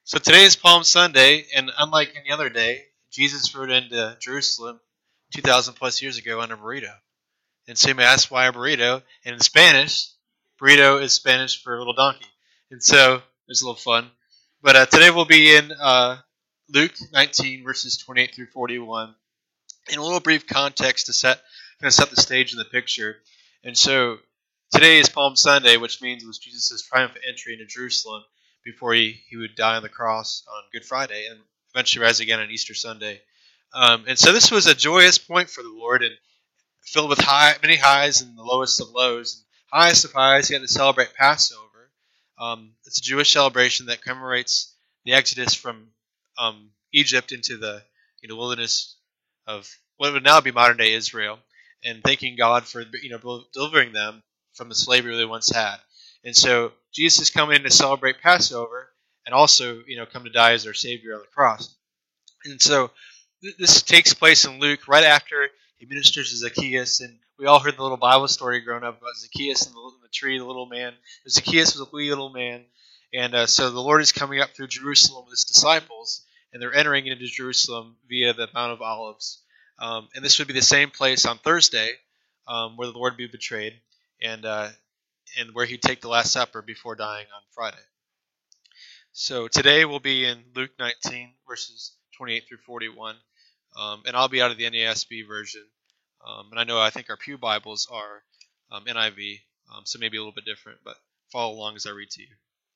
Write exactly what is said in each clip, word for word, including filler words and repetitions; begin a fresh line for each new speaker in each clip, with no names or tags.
So today is Palm Sunday, and unlike any other day, Jesus rode into Jerusalem two thousand plus years ago on a burrito. And so you may ask why a burrito? And in Spanish, burrito is Spanish for little donkey. And so it's a little fun. But uh, today we'll be in uh, Luke nineteen, verses twenty-eight through forty-one. In a little brief context to set, kind of set the stage in the picture. And so today is Palm Sunday, which means it was Jesus' triumphant entry into Jerusalem before he, he would die on the cross on Good Friday and eventually rise again on Easter Sunday. Um, and so this was a joyous point for the Lord and filled with high, many highs and the lowest of lows. And highest of highs, he had to celebrate Passover. Um, it's a Jewish celebration that commemorates the exodus from um, Egypt into the you know, wilderness of what would now be modern day Israel, and thanking God for you know delivering them from the slavery they once had. And so Jesus is coming in to celebrate Passover and also you know come to die as our Savior on the cross. And so th- this takes place in Luke right after he ministers to Zacchaeus, and we all heard the little Bible story growing up about Zacchaeus and the, the tree, the little man. Zacchaeus was a wee little man, and uh, so the Lord is coming up through Jerusalem with his disciples, and they're entering into Jerusalem via the Mount of Olives. Um, and this would be the same place on Thursday um, where the Lord would be betrayed, and uh, and where he'd take the Last Supper before dying on Friday. So today we'll be in Luke nineteen, verses twenty-eight through forty-one, um, and I'll be out of the N A S B version. Um, and I know I think our Pew Bibles are um, N I V, um, so maybe a little bit different, but follow along as I read to you.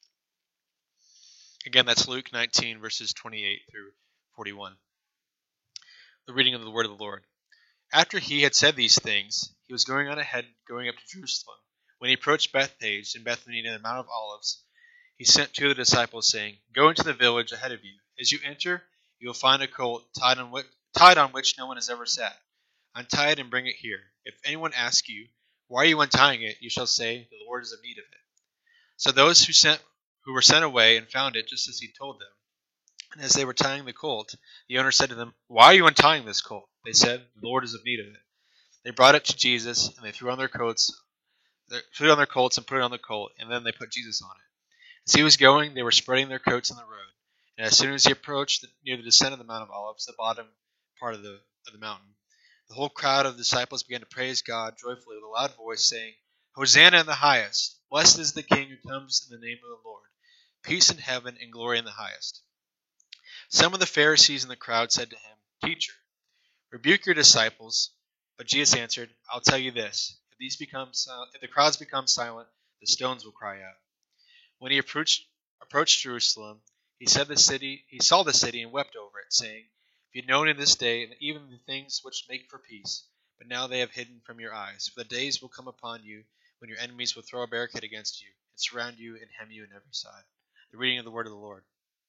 Again, that's Luke nineteen, verses twenty-eight through forty-one. The reading of the word of the Lord. After he had said these things, he was going on ahead, going up to Jerusalem. When he approached Bethphage and Bethany near the Mount of Olives, he sent two of the disciples, saying, "Go into the village ahead of you. As you enter, you will find a colt tied on, which, tied on which no one has ever sat. Untie it and bring it here. If anyone asks you, 'Why are you untying it?' you shall say, 'The Lord is in need of it.'" So those who sent who were sent away and found it just as he told them. And as they were tying the colt, the owner said to them, "Why are you untying this colt?" They said, "The Lord is in need of it." They brought it to Jesus, and they threw on their coats, they threw it on their colts and put it on the colt, and then they put Jesus on it. As he was going, they were spreading their coats on the road. And as soon as he approached the, near the descent of the Mount of Olives, the bottom part of the, of the mountain, the whole crowd of disciples began to praise God joyfully with a loud voice, saying, "Hosanna in the highest! Blessed is the King who comes in the name of the Lord! Peace in heaven and glory in the highest." Some of the Pharisees in the crowd said to him, "Teacher, rebuke your disciples." But Jesus answered, "I'll tell you this, if these become if the crowds become silent, the stones will cry out." When he approached, approached Jerusalem, he said the city, he saw the city and wept over it, saying, "If you had known in this day even the things which make for peace, but now they have hidden from your eyes. For the days will come upon you when your enemies will throw a barricade against you, and surround you and hem you on every side." The reading of the word of the Lord.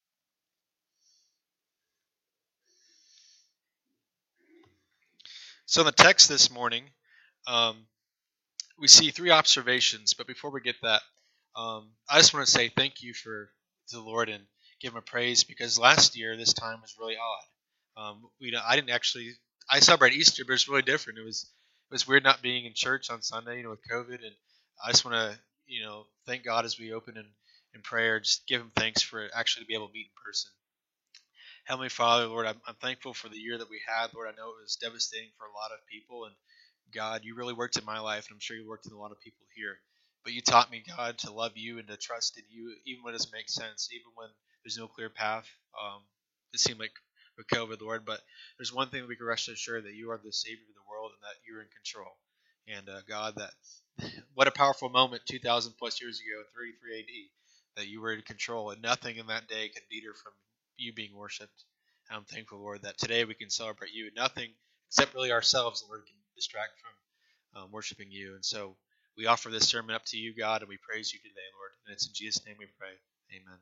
So in the text this morning, um, we see three observations. But before we get that, um, I just want to say thank you for to the Lord and give him a praise, because last year this time was really odd. Um, we I didn't actually I celebrate Easter, but it's really different. It was it was weird not being in church on Sunday, you know, with COVID, and I just want to you know thank God as we open in, in prayer, just give him thanks for actually to be able to meet in person. Heavenly Father, Lord, I'm, I'm thankful for the year that we had. Lord, I know it was devastating for a lot of people, and God, you really worked in my life, and I'm sure you worked in a lot of people here. But you taught me, God, to love you and to trust in you, even when it doesn't make sense, even when there's no clear path. Um, it seemed like with COVID, Lord, but there's one thing we can rest assured, that you are the Savior of the world and that you're in control. And uh, God, that what a powerful moment two thousand plus years ago, thirty-three A D, that you were in control, and nothing in that day could deter from you being worshipped. And I'm thankful, Lord, that today we can celebrate you. Nothing except really ourselves, Lord, can distract from um, worshiping you. And so we offer this sermon up to you, God, and we praise you today, Lord. And it's in Jesus' name we pray. Amen.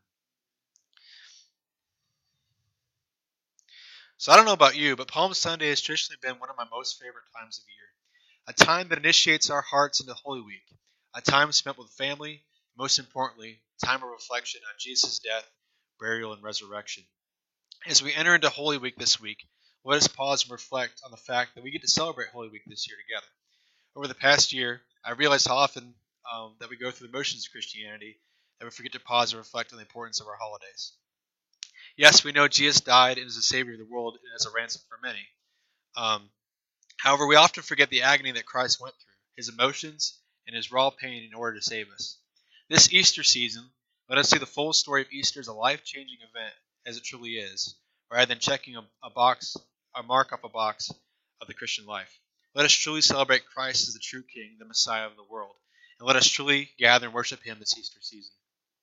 So I don't know about you, but Palm Sunday has traditionally been one of my most favorite times of year. A time that initiates our hearts into Holy Week. A time spent with family. Most importantly, a time of reflection on Jesus' death, burial, and resurrection. As we enter into Holy Week this week, let us pause and reflect on the fact that we get to celebrate Holy Week this year together. Over the past year, I realized how often um, that we go through the motions of Christianity that we forget to pause and reflect on the importance of our holidays. Yes, we know Jesus died and is the Savior of the world and as a ransom for many. Um, however, we often forget the agony that Christ went through, his emotions, and his raw pain in order to save us. This Easter season, let us see the full story of Easter as a life-changing event, as it truly is, rather than checking a, a box, a mark off a box of the Christian life. Let us truly celebrate Christ as the true King, the Messiah of the world, and let us truly gather and worship him this Easter season.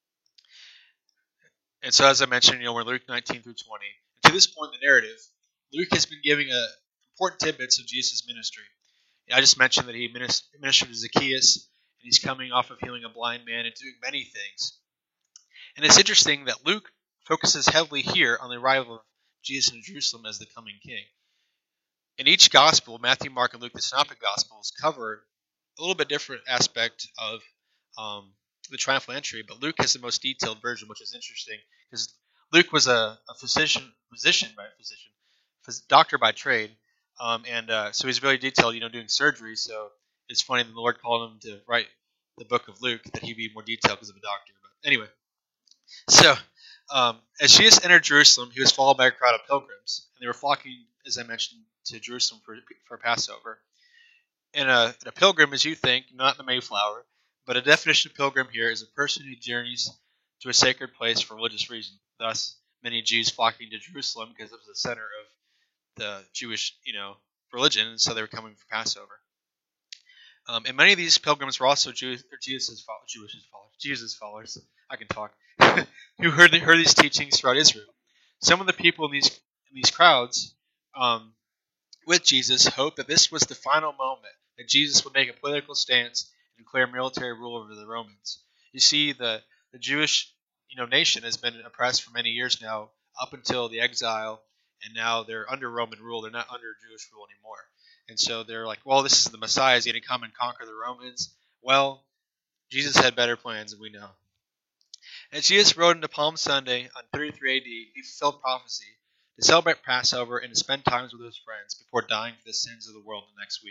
And so, as I mentioned, you know, we're Luke nineteen through twenty. And to this point in the narrative, Luke has been giving a, important tidbits of Jesus' ministry. I just mentioned that he ministered to Zacchaeus, and he's coming off of healing a blind man and doing many things. And it's interesting that Luke focuses heavily here on the arrival of Jesus in Jerusalem as the coming king. In each gospel, Matthew, Mark, and Luke, the Synoptic Gospels, cover a little bit different aspect of um, the triumphal entry, but Luke has the most detailed version, which is interesting because Luke was a, a physician, physician by physician, phys- doctor by trade, um, and uh, so he's very detailed, you know, doing surgery. So it's funny that the Lord called him to write the book of Luke that he'd be more detailed because of a doctor. But anyway, so um, as Jesus entered Jerusalem, he was followed by a crowd of pilgrims, and they were flocking, as I mentioned, to Jerusalem for for Passover. And a, a pilgrim, as you think, not the Mayflower, but a definition of pilgrim here is a person who journeys to a sacred place for religious reason. Thus, many Jews flocking to Jerusalem because it was the center of the Jewish, you know, religion, and so they were coming for Passover. Um, and many of these pilgrims were also Jew- Jesus' followers, Jewish followers, Jesus' followers. I can talk. who heard heard these teachings throughout Israel. Some of the people in these in these crowds um, with Jesus hoped that this was the final moment that Jesus would make a political stance and declare military rule over the Romans. You see, the the Jewish you know nation has been oppressed for many years now, up until the exile, and now they're under Roman rule. They're not under Jewish rule anymore. And so they're like, well, this is the Messiah is going to come and conquer the Romans. Well, Jesus had better plans, and we know. As Jesus rode into Palm Sunday on thirty-three A D, he fulfilled prophecy to celebrate Passover and to spend time with his friends before dying for the sins of the world the next week.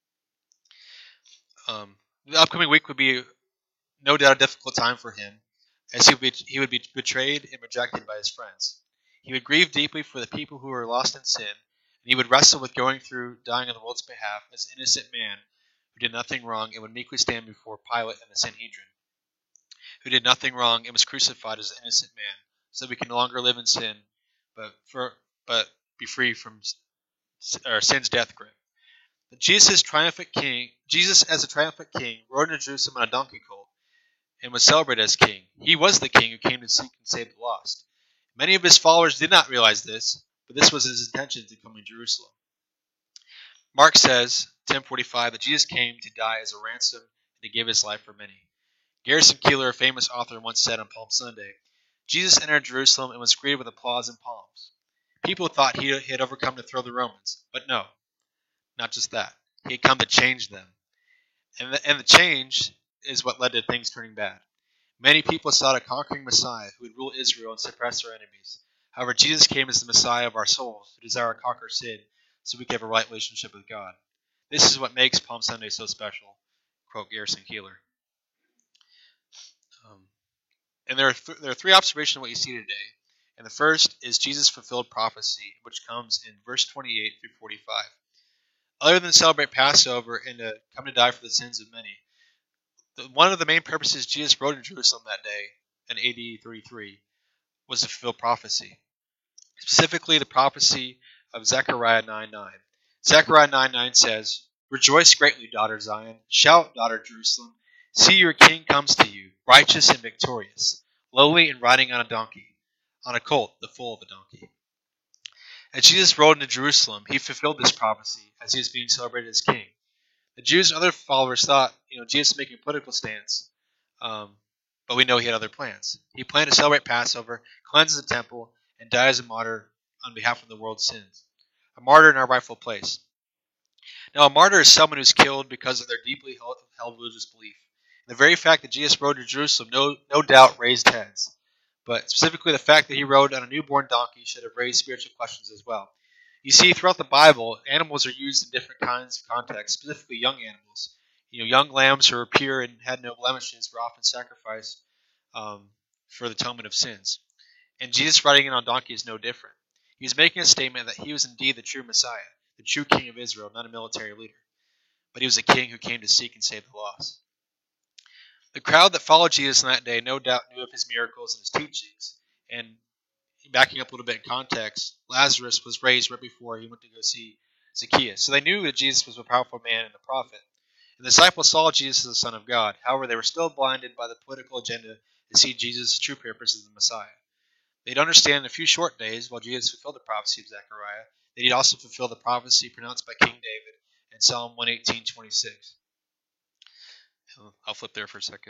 Um, the upcoming week would be no doubt a difficult time for him, as he would, be, he would be betrayed and rejected by his friends. He would grieve deeply for the people who were lost in sin, and he would wrestle with going through dying on the world's behalf as an innocent man who did nothing wrong and would meekly stand before Pilate and the Sanhedrin, who did nothing wrong and was crucified as an innocent man, so we can no longer live in sin, but for but be free from or sin's death grip. Jesus, triumphant king, Jesus as a triumphant king, rode into Jerusalem on a donkey colt and was celebrated as king. He was the king who came to seek and save the lost. Many of his followers did not realize this, but this was his intention to come to Jerusalem. Mark says, ten forty-five, that Jesus came to die as a ransom and to give his life for many. Garrison Keillor, a famous author, once said on Palm Sunday, Jesus entered Jerusalem and was greeted with applause and palms. People thought he had overcome to throw the Romans, but no, not just that. He had come to change them. And the, and the change is what led to things turning bad. Many people sought a conquering Messiah who would rule Israel and suppress their enemies. However, Jesus came as the Messiah of our souls, who desire to conquer sin, so we can have a right relationship with God. This is what makes Palm Sunday so special, quote Garrison Keillor. Um, and there are, th- there are three observations of what you see today. And the first is Jesus fulfilled prophecy, which comes in verse twenty-eight through forty-five. Other than celebrate Passover and to come to die for the sins of many, the, one of the main purposes Jesus rode in Jerusalem that day in A D thirty-three was to fulfill prophecy. Specifically, the prophecy of Zechariah nine nine. Zechariah nine nine says, "Rejoice greatly, daughter Zion. Shout, daughter Jerusalem. See, your king comes to you, righteous and victorious, lowly and riding on a donkey, on a colt, the foal of a donkey." As Jesus rode into Jerusalem, he fulfilled this prophecy as he was being celebrated as king. The Jews and other followers thought, you know, Jesus was making a political stance, um, but we know he had other plans. He planned to celebrate Passover, cleanse the temple, and die as a martyr on behalf of the world's sins. A martyr in our rightful place. Now, a martyr is someone who's killed because of their deeply held, held religious belief. And the very fact that Jesus rode to Jerusalem no, no doubt raised heads. But specifically the fact that he rode on a newborn donkey should have raised spiritual questions as well. You see, throughout the Bible, animals are used in different kinds of contexts, specifically young animals. You know, young lambs who were pure and had no blemishes were often sacrificed um, for the atonement of sins. And Jesus riding in on a donkey is no different. He was making a statement that he was indeed the true Messiah, the true king of Israel, not a military leader. But he was a king who came to seek and save the lost. The crowd that followed Jesus on that day no doubt knew of his miracles and his teachings. And backing up a little bit in context, Lazarus was raised right before he went to go see Zacchaeus. So they knew that Jesus was a powerful man and a prophet. And the disciples saw Jesus as the Son of God. However, they were still blinded by the political agenda to see Jesus' true purpose as the Messiah. They'd understand in a few short days, while Jesus fulfilled the prophecy of Zechariah, that he'd also fulfill the prophecy pronounced by King David in Psalm one eighteen twenty-six. I'll flip there for a second.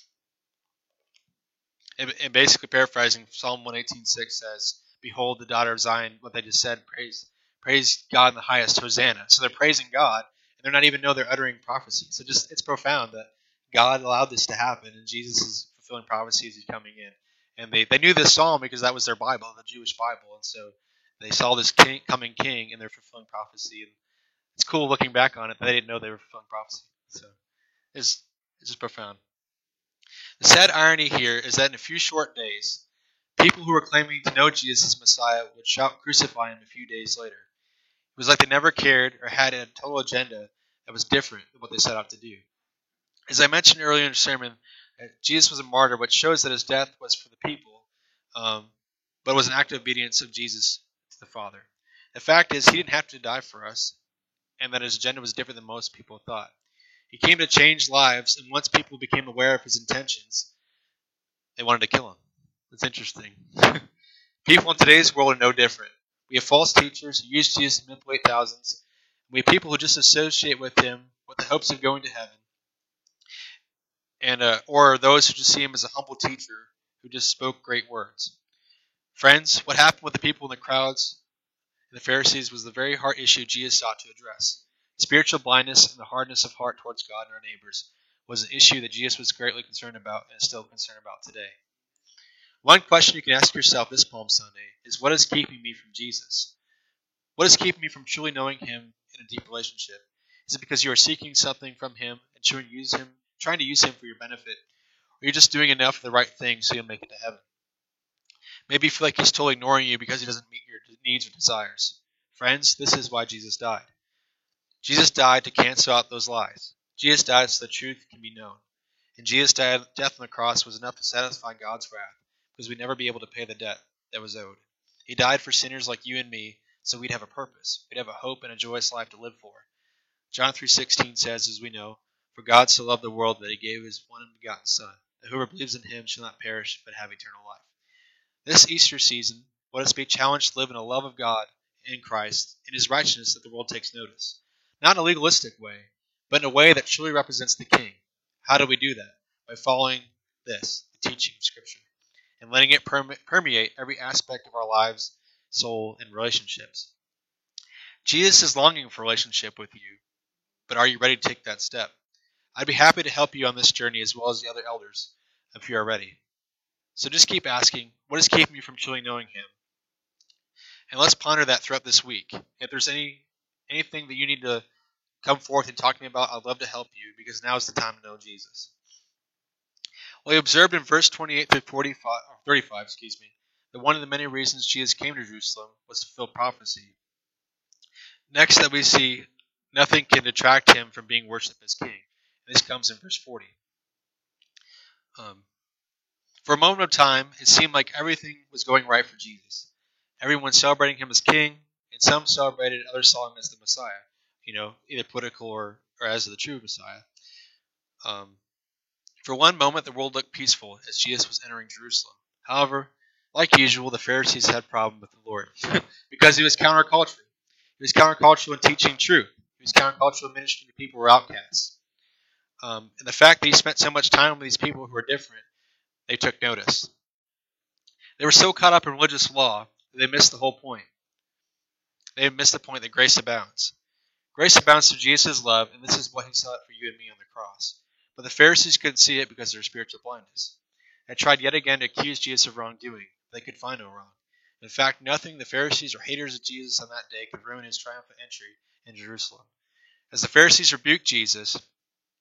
And basically paraphrasing, Psalm one eighteen six says, "Behold, the daughter of Zion," what they just said, praise, praise God in the highest, Hosanna. So they're praising God, and they're not even know they're uttering prophecy. So just it's profound that God allowed this to happen, and Jesus is fulfilling prophecy as he's coming in. And they, they knew this psalm because that was their Bible, the Jewish Bible, and so they saw this king, coming king, and they're fulfilling prophecy. And it's cool looking back on it, but they didn't know they were fulfilling prophecy. So it's, it's just profound. The sad irony here is that in a few short days, people who were claiming to know Jesus as Messiah would shout crucify him a few days later. It was like they never cared or had a total agenda that was different than what they set out to do. As I mentioned earlier in the sermon, Jesus was a martyr, which shows that his death was for the people, um, but was an act of obedience of Jesus to the Father. The fact is, he didn't have to die for us, and that his agenda was different than most people thought. He came to change lives, and once people became aware of his intentions, they wanted to kill him. That's interesting. People in today's world are no different. We have false teachers who use Jesus to manipulate thousands. We have people who just associate with him with the hopes of going to heaven. And uh, or those who just see him as a humble teacher who just spoke great words. Friends, what happened with the people in the crowds and the Pharisees was the very heart issue Jesus sought to address. Spiritual blindness and the hardness of heart towards God and our neighbors was an issue that Jesus was greatly concerned about and is still concerned about today. One question you can ask yourself this Palm Sunday is, what is keeping me from Jesus? What is keeping me from truly knowing him in a deep relationship? Is it because you are seeking something from him and trying to use him, trying to use him for your benefit? Or you're just doing enough of the right thing so you'll make it to heaven? Maybe you feel like he's totally ignoring you because he doesn't meet your needs or desires. Friends, this is why Jesus died. Jesus died to cancel out those lies. Jesus died so the truth can be known. And Jesus' death on the cross was enough to satisfy God's wrath, because we'd never be able to pay the debt that was owed. He died for sinners like you and me, so we'd have a purpose. We'd have a hope and a joyous life to live for. John three sixteen says, as we know, "For God so loved the world that he gave his one and begotten Son, that whoever believes in him shall not perish but have eternal life." This Easter season, let us be challenged to live in a love of God in Christ, in his righteousness that the world takes notice. Not in a legalistic way, but in a way that truly represents the King. How do we do that? By following this, the teaching of Scripture, and letting it permeate every aspect of our lives, soul, and relationships. Jesus is longing for a relationship with you, but are you ready to take that step? I'd be happy to help you on this journey as well as the other elders, if you are ready. So just keep asking, what is keeping you from truly knowing him? And let's ponder that throughout this week. If there's any anything that you need to come forth and talk to me about, I'd love to help you, because now is the time to know Jesus. Well, we observed in verse twenty-eight through forty-five, or thirty-five, excuse me, that one of the many reasons Jesus came to Jerusalem was to fulfill prophecy. Next, that we see nothing can detract him from being worshipped as king. And this comes in verse forty. Um, for a moment of time, it seemed like everything was going right for Jesus. Everyone celebrating him as king, and some celebrated, others saw him as the Messiah. You know, either political or, or as the true Messiah. Um, for one moment, the world looked peaceful as Jesus was entering Jerusalem. However, like usual, the Pharisees had a problem with the Lord because he was countercultural. He was countercultural in teaching truth. He was countercultural in ministering to people who were outcasts. Um, and the fact that he spent so much time with these people who were different, they took notice. They were so caught up in religious law that they missed the whole point. They missed the point that grace abounds. Grace abounds through Jesus' love, and this is what he sought for you and me on the cross. But the Pharisees couldn't see it because of their spiritual blindness. They tried yet again to accuse Jesus of wrongdoing. They could find no wrong. In fact, nothing the Pharisees or haters of Jesus on that day could ruin his triumphant entry in Jerusalem. As the Pharisees rebuked Jesus,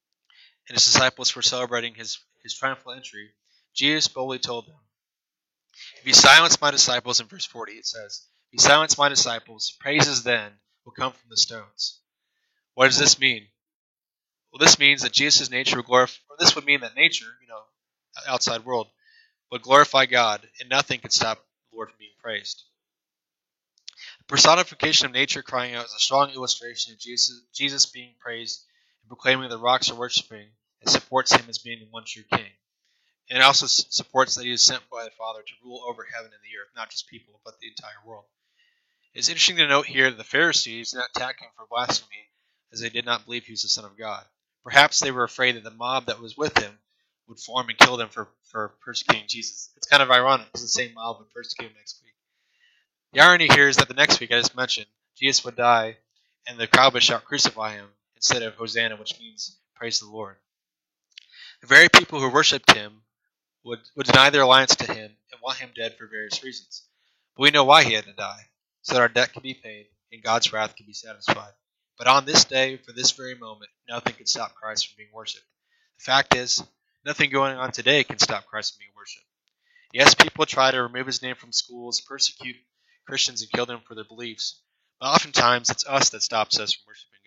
and his disciples were celebrating his, his triumphal entry, Jesus boldly told them, If you silence my disciples, in verse forty it says, if you silence my disciples, praises then will come from the stones. What does this mean? Well, this means that Jesus' nature would glorify, or this would mean that nature, you know, outside world, would glorify God, and nothing could stop the Lord from being praised. The personification of nature crying out is a strong illustration of Jesus, Jesus being praised and proclaiming the rocks are worshiping, and supports him as being the one true king. And it also supports that he is sent by the Father to rule over heaven and the earth, not just people, but the entire world. It's interesting to note here that the Pharisees did not attack him for blasphemy, as they did not believe he was the Son of God. Perhaps they were afraid that the mob that was with him would form and kill them for, for persecuting Jesus. It's kind of ironic because the same mob would persecute him next week. The irony here is that the next week, I just mentioned, Jesus would die, and the crowd would shout, crucify him, instead of Hosanna, which means praise the Lord. The very people who worshipped him would, would deny their alliance to him and want him dead for various reasons. But we know why he had to die, so that our debt could be paid and God's wrath could be satisfied. But on this day, for this very moment, nothing could stop Christ from being worshipped. The fact is, nothing going on today can stop Christ from being worshipped. Yes, people try to remove his name from schools, persecute Christians, and kill them for their beliefs, but oftentimes it's us that stops us from worshiping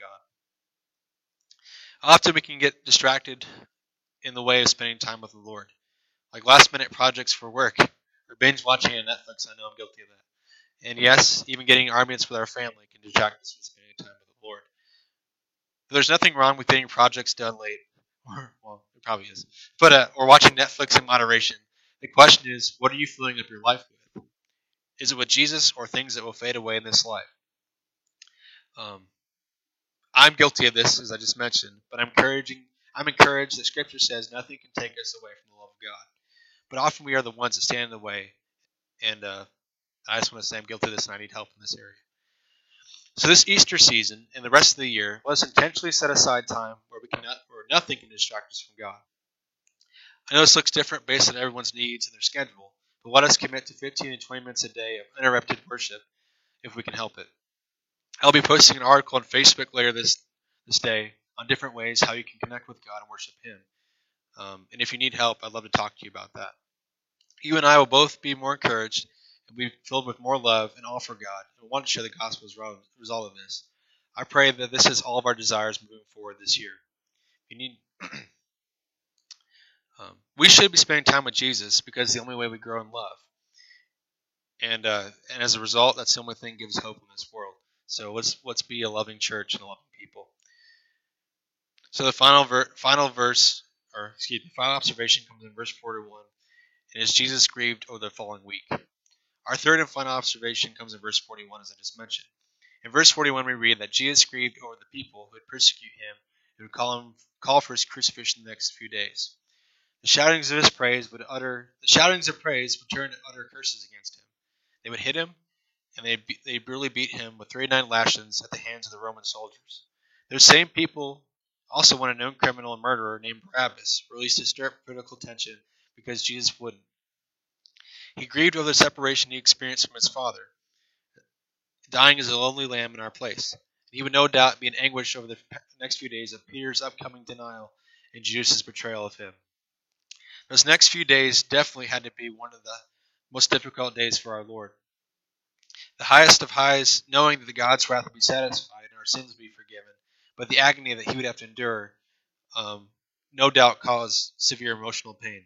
God. Often we can get distracted in the way of spending time with the Lord, like last-minute projects for work, or binge watching on Netflix. I know I'm guilty of that. And yes, even getting arguments with our family can distract us from spending time with the Lord. But there's nothing wrong with getting projects done late, or, well, it probably is, but uh, or watching Netflix in moderation. The question is, what are you filling up your life with? Is it with Jesus or things that will fade away in this life? Um, I'm guilty of this, as I just mentioned, but I'm encouraging. I'm encouraged that Scripture says nothing can take us away from the love of God. But often we are the ones that stand in the way, and uh, I just want to say I'm guilty of this and I need help in this area. So this Easter season and the rest of the year, let us intentionally set aside time where we cannot, where nothing can distract us from God. I know this looks different based on everyone's needs and their schedule, but let us commit to fifteen to twenty minutes a day of uninterrupted worship if we can help it. I'll be posting an article on Facebook later this this day on different ways how you can connect with God and worship Him. Um, and if you need help, I'd love to talk to you about that. You and I will both be more encouraged and be filled with more love and all for God, and want to share the gospel as a result of this. I pray that this is all of our desires moving forward this year. You need, um, we should be spending time with Jesus because it's the only way we grow in love. And uh, and as a result, that's the only thing that gives hope in this world. So let's let's be a loving church and a loving people. So the final ver- final verse, or excuse me, final observation comes in verse forty-one, and is Jesus grieved over the following week. Our third and final observation comes in verse forty-one, as I just mentioned. In verse forty-one, we read that Jesus grieved over the people who would persecute him, who would call him call for his crucifixion the next few days. The shoutings of his praise would utter the shoutings of praise would turn to utter curses against him. They would hit him, and they they brutally beat him with thirty-nine lashings at the hands of the Roman soldiers. Those same people also want a known criminal and murderer named Barabbas, released to stir up political tension because Jesus wouldn't. He grieved over the separation he experienced from his Father, dying as a lonely lamb in our place. He would no doubt be in anguish over the next few days of Peter's upcoming denial and Judas' betrayal of him. Those next few days definitely had to be one of the most difficult days for our Lord. The highest of highs, knowing that the God's wrath would be satisfied and our sins would be forgiven, but the agony that he would have to endure um, no doubt caused severe emotional pain.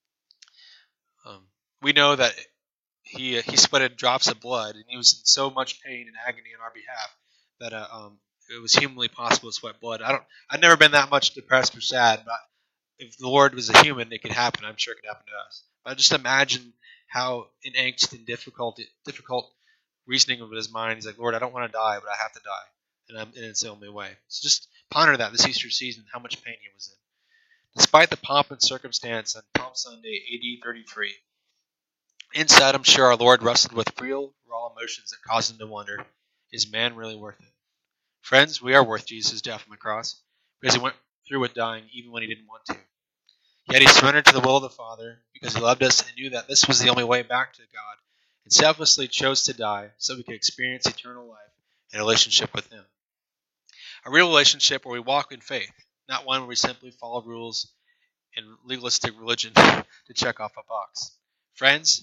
Um, we know that he he sweated drops of blood, and he was in so much pain and agony on our behalf that uh, um, it was humanly possible to sweat blood. I don't. I've never been that much depressed or sad, but if the Lord was a human, it could happen. I'm sure it could happen to us. But just imagine how in angst and difficult difficult reasoning of his mind. He's like, Lord, I don't want to die, but I have to die, and, I'm, and it's the only way. So just ponder that this Easter season, how much pain he was in. Despite the pomp and circumstance on Palm Sunday, A D thirty-three, inside I'm sure our Lord wrestled with real, raw emotions that caused him to wonder, is man really worth it? Friends, we are worth Jesus' death on the cross, because he went through with dying even when he didn't want to. Yet he surrendered to the will of the Father, because he loved us and knew that this was the only way back to God, and selflessly chose to die so we could experience eternal life and a relationship with him. A real relationship where we walk in faith, not one where we simply follow rules and legalistic religion to check off a box. Friends,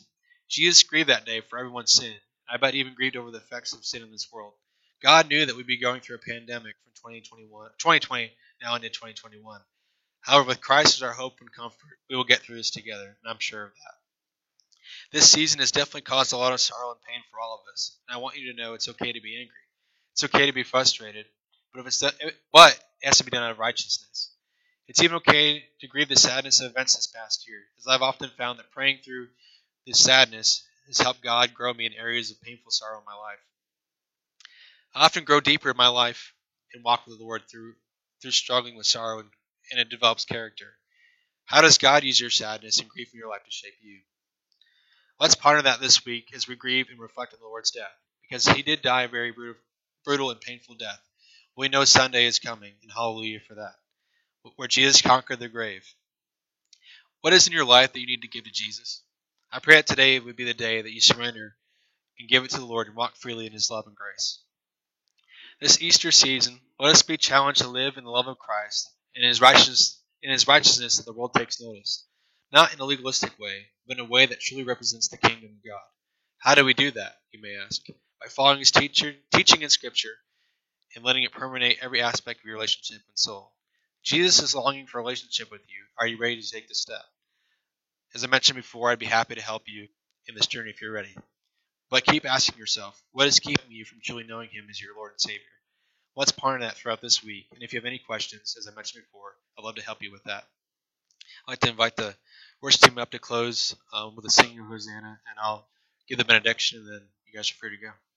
Jesus grieved that day for everyone's sin. I bet he even grieved over the effects of sin in this world. God knew that we'd be going through a pandemic from twenty twenty-one, twenty twenty now into twenty twenty-one. However, with Christ as our hope and comfort, we will get through this together, and I'm sure of that. This season has definitely caused a lot of sorrow and pain for all of us, and I want you to know it's okay to be angry. It's okay to be frustrated, but if it's done, but it has to be done out of righteousness. It's even okay to grieve the sadness of events this past year, as I've often found that praying through this sadness has helped God grow me in areas of painful sorrow in my life. I often grow deeper in my life and walk with the Lord through through struggling with sorrow, and, and it develops character. How does God use your sadness and grief in your life to shape you? Let's ponder that this week as we grieve and reflect on the Lord's death, because he did die a very brutal and painful death. We know Sunday is coming, and hallelujah for that, where Jesus conquered the grave. What is in your life that you need to give to Jesus? I pray that today would be the day that you surrender and give it to the Lord and walk freely in his love and grace. This Easter season, let us be challenged to live in the love of Christ and in his righteousness, in his righteousness that the world takes notice, not in a legalistic way, but in a way that truly represents the kingdom of God. How do we do that, you may ask? By following his teacher, teaching in Scripture and letting it permeate every aspect of your relationship and soul. Jesus is longing for a relationship with you. Are you ready to take the step? As I mentioned before, I'd be happy to help you in this journey if you're ready. But keep asking yourself, what is keeping you from truly knowing him as your Lord and Savior? Let's ponder that throughout this week. And if you have any questions, as I mentioned before, I'd love to help you with that. I'd like to invite the worship team up to close um, with a singing of Hosanna, and I'll give the benediction, and then you guys are free to go.